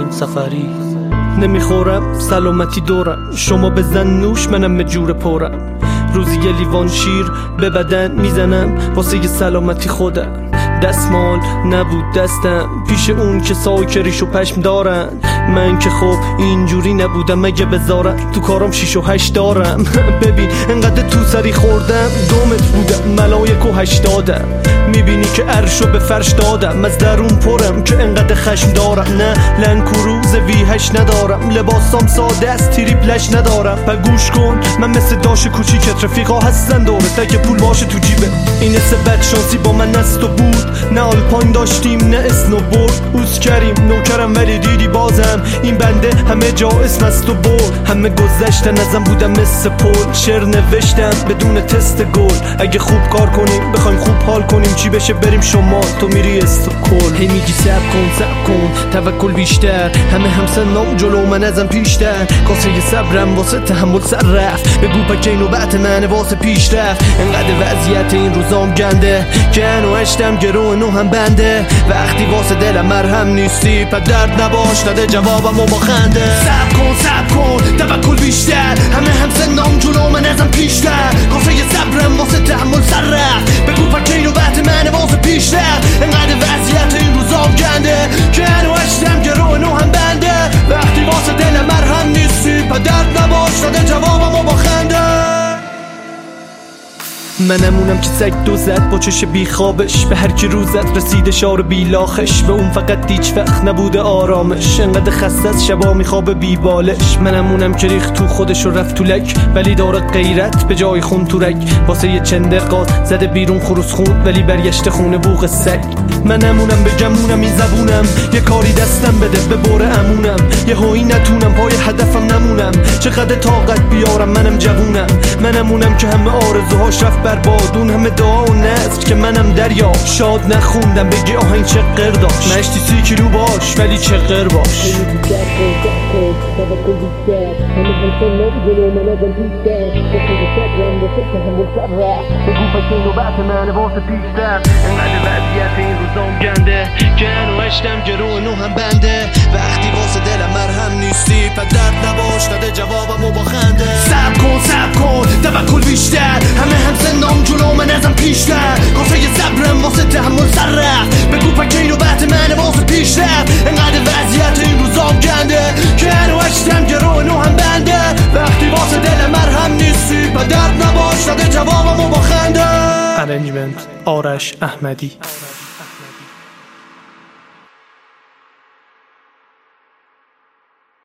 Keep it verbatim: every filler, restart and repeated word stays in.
حسین سفری. نمیخورم سلامتی دورم، شما بزن نوش منم مجور پورم. روزی یه لیوان شیر به بدن میزنم واسه یه سلامتی خودم. دستمال نبود دستم پیش اون که ساک ریش و پشم دارن. من که خب اینجوری نبودم، مگه بذارم تو کارم شیش و هشت دارم. ببین انقدر تو سری خوردم دومت بودم ملایک و هشتادم. میبینی که عرشو به فرش دادم، از درون پرم که انقدر خشم دارم. نه لنکروز وی هش ندارم، لباسام ساده است تریپلش ندارم. و گوش کن من مثل داش کوچیکت رفیقا هستن دورت که پول باشه تو جیبه. این سه بد شانسی با من است و بود، نه آلپاین داشتیم نه اسنوبورد. اوز کریم نوکرم ولی دیدی بازم این بنده همه جا اسم است و برد. همه گذشتن ازم بودم مثل پول، شعر نوشتم بدون تست گل. اگه خوب کار کنیم بخوایم خوب حال کنیم چی بشه بریم شما تو میری استکهلم. هی میگی صبر کن صبر کن توکل بیشتر، همه همسنام جلو من ازم پیشتر. کاسه صبرم واسه تحمل سر رفت، بگو پکه نوبت منه واسه پیش رفت. انقدر وضعیت این روزام گنده که انو هشتم گرو نو هم بنده. وقتی واسه دلم مرهم نیستی پا درد نباش داده جوابم و با خنده. صبر کن صبر کن توکل بیشتر، همه همسنام جلو من ازم پیشتر. کاسه صبرم واسه تحمل سر رفت، بگو پکه نوبت منه واسه پیش رفت. انقدر وضعیت این روزام گنده که انو هشتم گرو نو هم بنده. وقتی واسه دلم مرهم نیستی پا درد نباش داده جوابم و با خنده. منمونم که سگ دو زد با چش بیخوابش، به هر کی روزت رسیده شار بیلاخش. به اون فقط هیچ وقت نبوده آرامش، انقدر خسته از شبا میخوابه بیبالش. منمونم که ریخ تو خودش و رفت تو لک، ولی داره غیرت به جای خون تو رگ. واسه یه چنده قاز زده بیرون خروس خون، ولی برگشته خونه بوق سگ. منمونم به گمونم این زبونم، یه کاری دستم بده به بره امونم. یه هایی نتونم پای هدفم نمونم، چقدر طاقت بیارم منم جوونم. منمونم که همه آرزوهاش رفت برباد، اون همه دعا و نذر که منم دریا. شاد نخوندم بگی آهنگ چه قر داشت، مشتی سی کیلو باش ولی چه قر باش. گنده که انو هشتم گرو نو هم بنده. وقتی واسه دلم مرهم نیستی پا درد نباش داده جوابم و با خنده. صبر کن صبر کن توکل بیشتر، همه همسنام جلو من ازم پیشتر. کاسه صبرم واسه تحمل سر رفت، بگو پکه نوبت منه واسه پیش رفت. انقدر وضعیت این روزام گنده که انو هشتم گرو نو هم بنده. وقتی واسه دلم مرهم نیستی پا درد نباش داده جوابم و با خنده. ارنجمنت آرش احمدی.